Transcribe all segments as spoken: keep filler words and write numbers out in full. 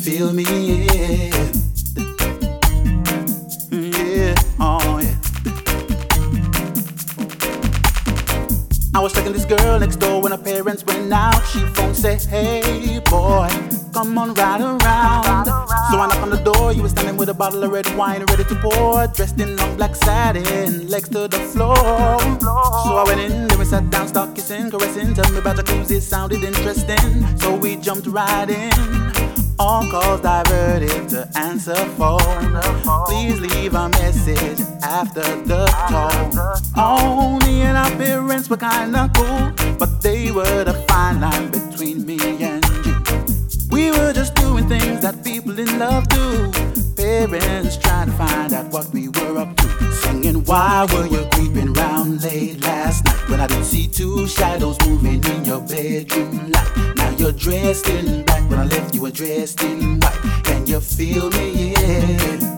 feel me? Yeah, yeah, oh yeah. I was checking this girl next door when her parents went out. She phone said, hey boy, come on right around. So I knocked on the door, you were standing with a bottle of red wine ready to pour, dressed in long black satin, legs to the floor. So I went in, then we sat down, start kissing, caressing. Tell me about jacuzzi, it sounded interesting. So we jumped right in. All calls diverted to answer phone. Please leave a message after the tone. Only and our parents were kinda cool, but they were the fine line between me and you. We were just doing things that people in love do. Parents trying to find out what we were up to. Singing, why were you creeping round late last night when I didn't see two shadows moving in your bedroom light? Now you're dressed in black, when I left you were dressed in white. Can you feel me? Yeah.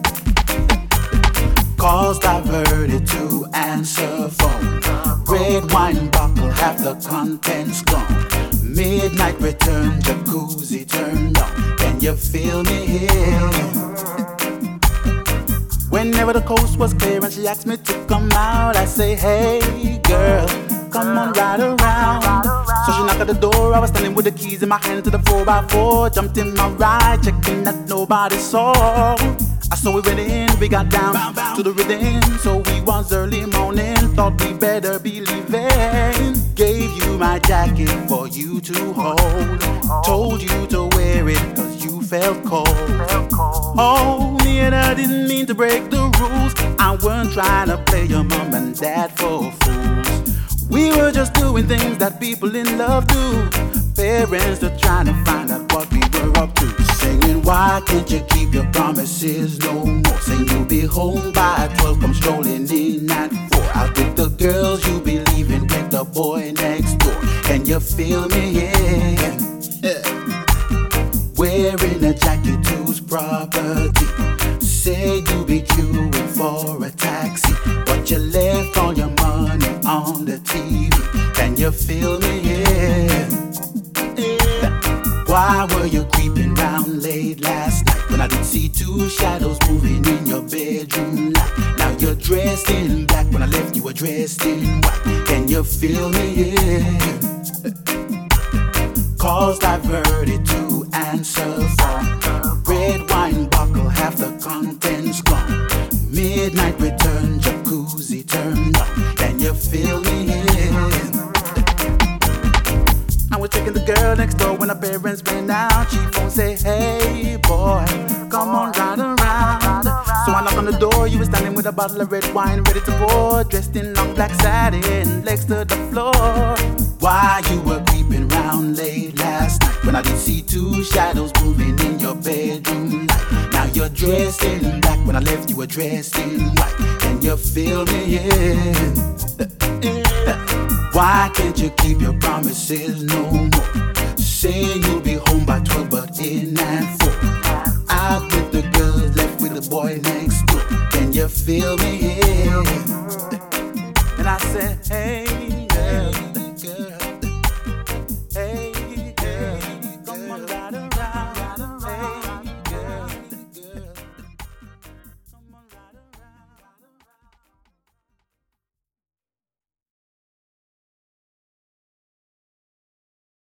Calls diverted to answer phone. Red wine bottle, half the contents gone. Midnight return, jacuzzi turned on. Can you feel me? Yeah. Whenever the coast was clear and she asked me to come out, I say, hey girl, come on right around. So she knocked at the door, I was standing with the keys in my hand to the four by four. Jumped in my ride, checking that nobody saw. I saw we went in, we got down to the rhythm. So we was early morning, thought we better be leaving. Gave you my jacket for you to hold. Told you to wear it cause you felt cold. Oh, me and I didn't mean to break the rules. I weren't trying to play your mom and dad for fools. We were just doing things that people in love do. Parents are trying to find out what we were up to. Singing, why can't you keep your promises no more? Saying you'll be home by twelve, come strolling in at four. Out with the girls you be leaving with the boy next door. Can you feel me? Yeah. Yeah. Wearing a jacket whose property. Say you be queuing for a taxi, but you left all your money on the T V. Can you feel me? Yeah. Yeah. Why were you creeping round late last night when I didn't see two shadows moving in your bedroom light? Now you're dressed in black, when I left you were dressed in white. Can you feel me? Yeah. Calls diverted to answer phone. Red wine bottle, half the contents gone. Midnight return, jacuzzi turned on. Can you feel me? Yeah. I was checking the girl next door when her parents went out. She phone say, hey boy, come on right around. So I knocked on the door, you were standing with a bottle of red wine ready to pour, dressed in long black satin, legs to the floor. Why you were creeping round late last night when I didn't see two shadows moving in your bedroom light? Now you're dressed in black, when I left you were dressed in white. Can you feel me? Yeah. Why can't you keep your promises no more? Saying you'll be home by twelve, but in at four. Out with the girls, left with the boy next door. Can you feel me? Yeah. And I said, hey.